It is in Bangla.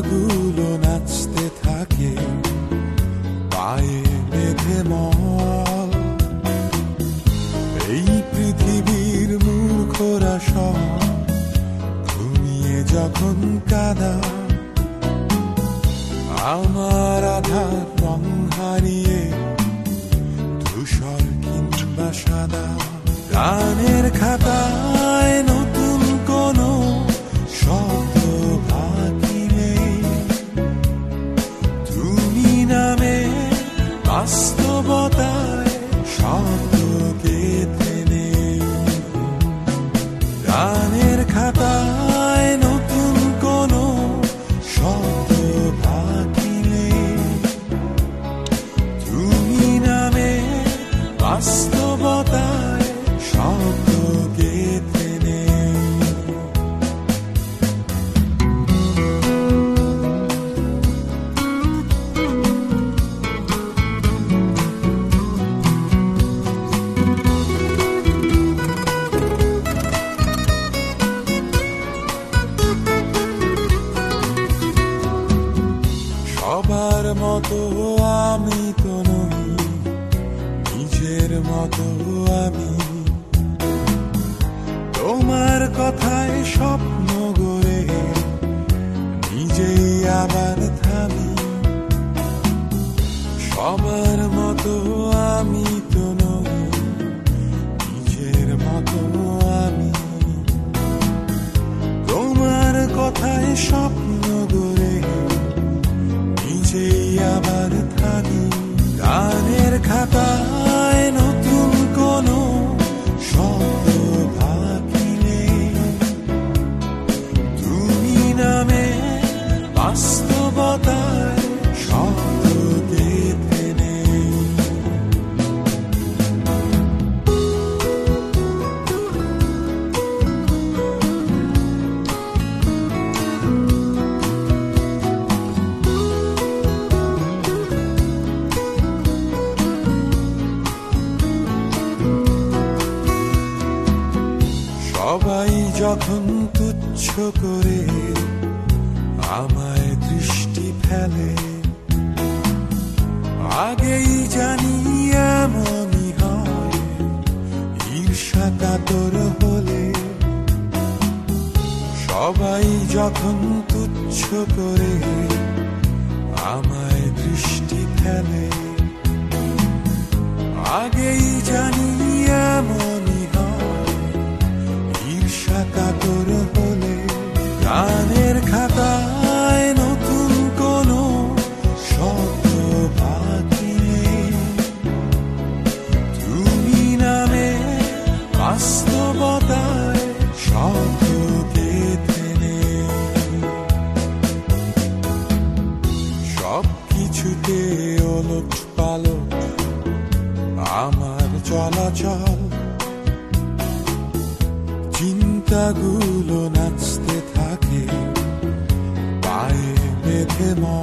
চিন্তাগুলো নাচতে থাকে পায়ে বেঁধে মল। এই পৃথিবীর মূর্খরা সব ঘুমিয়ে যখন কাদা, আমার আধার রং হারিয়ে ধূসর কিংবা সাদা। গানের খাতায় নতুন কোনো শব্দ বাকি নেই, তুমি নামে বাস্তবতায় শব্দ গেঁথে নেই। গানের খাতায় নতুন কোনো শব্দ বাকি নেই, তুমি নামে বাস্তবতায় শব্দ গেঁথে নেই। সবার মতো আমি তো নই, নিজের মতো আমি। তোমার কথায় স্বপ্ন গড়ে নিজেই আবার থামি। সবার মতো আমি তো নই, নিজের মতো আমি। তোমার কথায় স্বপ্ন গড়ে নিজেই আবার থামি। গানের খাতায় নতুন কোনো শব্দ বাকি নেই, তুমি নামে বাস্তবতায় শব্দ গেঁথে নেই। সবাই যখন তুচ্ছ করে আমায় দৃষ্টি ফেলে, আগেই জানি এমনই হয় ঈর্ষা কাতর হলে। সবাই যখন তুচ্ছ করে আমায় দৃষ্টি ফেলে, আগেই জানি এমনই হয় ঈর্ষা কাতর হলে। গানের খাতায় নতুন কোনো শব্দ বাকি নেই, তুমি নামে বাস্তবতায় শব্দ গেঁথে নেই। সব কিছুতে ওলট পালট আমার চলাচল, চিন্তাগুলো নাচতে থাকে পায়ে বেঁধে মল।